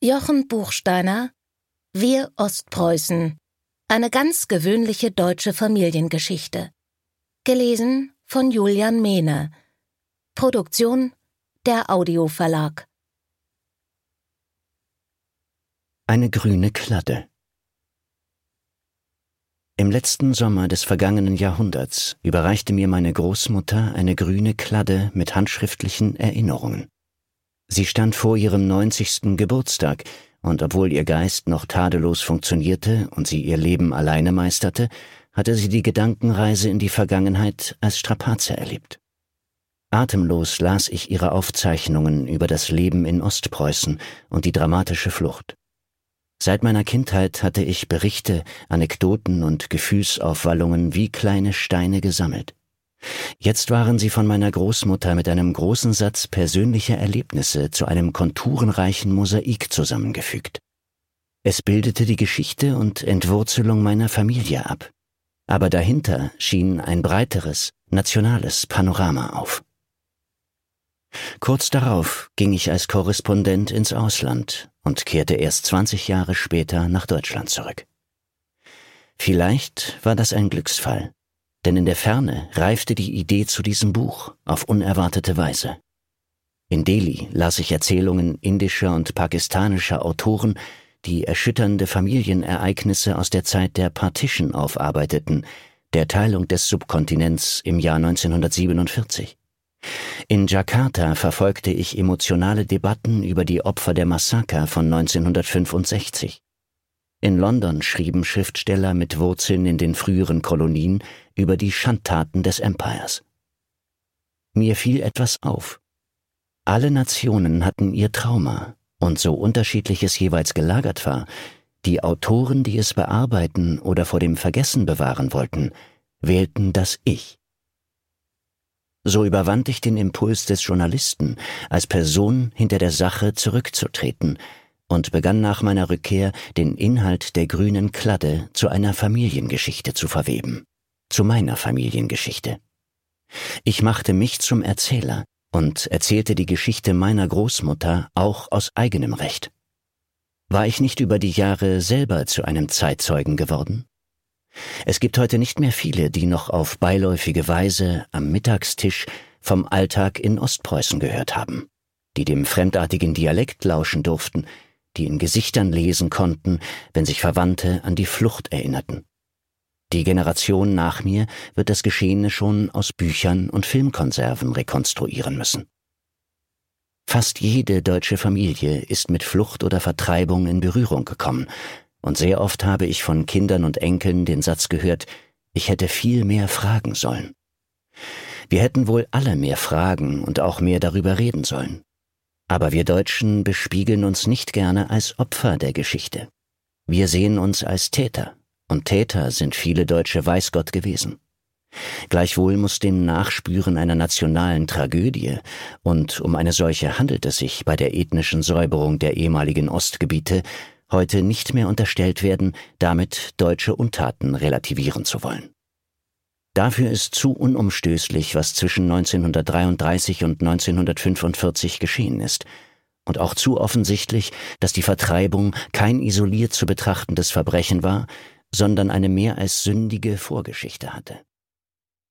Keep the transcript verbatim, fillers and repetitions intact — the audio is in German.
Jochen Buchsteiner, Wir Ostpreußen. Eine ganz gewöhnliche deutsche Familiengeschichte. Gelesen von Julian Mehne. Produktion der Audio Verlag. Eine grüne Kladde. Im letzten Sommer des vergangenen Jahrhunderts überreichte mir meine Großmutter eine grüne Kladde mit handschriftlichen Erinnerungen. Sie stand vor ihrem neunzigsten Geburtstag, und obwohl ihr Geist noch tadellos funktionierte und sie ihr Leben alleine meisterte, hatte sie die Gedankenreise in die Vergangenheit als Strapaze erlebt. Atemlos las ich ihre Aufzeichnungen über das Leben in Ostpreußen und die dramatische Flucht. Seit meiner Kindheit hatte ich Berichte, Anekdoten und Gefühlsaufwallungen wie kleine Steine gesammelt. Jetzt waren sie von meiner Großmutter mit einem großen Satz persönlicher Erlebnisse zu einem konturenreichen Mosaik zusammengefügt. Es bildete die Geschichte und Entwurzelung meiner Familie ab. Aber dahinter schien ein breiteres, nationales Panorama auf. Kurz darauf ging ich als Korrespondent ins Ausland und kehrte erst zwanzig Jahre später nach Deutschland zurück. Vielleicht war das ein Glücksfall, denn in der Ferne reifte die Idee zu diesem Buch auf unerwartete Weise. In Delhi las ich Erzählungen indischer und pakistanischer Autoren, die erschütternde Familienereignisse aus der Zeit der Partition aufarbeiteten, der Teilung des Subkontinents im Jahr neunzehnhundertsiebenundvierzig. In Jakarta verfolgte ich emotionale Debatten über die Opfer der Massaker von neunzehnhundertfünfundsechzig. In London schrieben Schriftsteller mit Wurzeln in den früheren Kolonien über die Schandtaten des Empires. Mir fiel etwas auf. Alle Nationen hatten ihr Trauma, und so unterschiedlich es jeweils gelagert war, die Autoren, die es bearbeiten oder vor dem Vergessen bewahren wollten, wählten das Ich. So überwand ich den Impuls des Journalisten, als Person hinter der Sache zurückzutreten und begann nach meiner Rückkehr, den Inhalt der grünen Kladde zu einer Familiengeschichte zu verweben. Zu meiner Familiengeschichte. Ich machte mich zum Erzähler und erzählte die Geschichte meiner Großmutter auch aus eigenem Recht. War ich nicht über die Jahre selber zu einem Zeitzeugen geworden? Es gibt heute nicht mehr viele, die noch auf beiläufige Weise am Mittagstisch vom Alltag in Ostpreußen gehört haben, die dem fremdartigen Dialekt lauschen durften, die in Gesichtern lesen konnten, wenn sich Verwandte an die Flucht erinnerten. Die Generation nach mir wird das Geschehene schon aus Büchern und Filmkonserven rekonstruieren müssen. Fast jede deutsche Familie ist mit Flucht oder Vertreibung in Berührung gekommen, und sehr oft habe ich von Kindern und Enkeln den Satz gehört, ich hätte viel mehr fragen sollen. Wir hätten wohl alle mehr fragen und auch mehr darüber reden sollen. Aber wir Deutschen bespiegeln uns nicht gerne als Opfer der Geschichte. Wir sehen uns als Täter, und Täter sind viele Deutsche weiß Gott gewesen. Gleichwohl muss dem Nachspüren einer nationalen Tragödie, und um eine solche handelt es sich bei der ethnischen Säuberung der ehemaligen Ostgebiete, heute nicht mehr unterstellt werden, damit deutsche Untaten relativieren zu wollen. Dafür ist zu unumstößlich, was zwischen neunzehnhundertdreiunddreißig und neunzehnhundertfünfundvierzig geschehen ist, und auch zu offensichtlich, dass die Vertreibung kein isoliert zu betrachtendes Verbrechen war, sondern eine mehr als sündige Vorgeschichte hatte.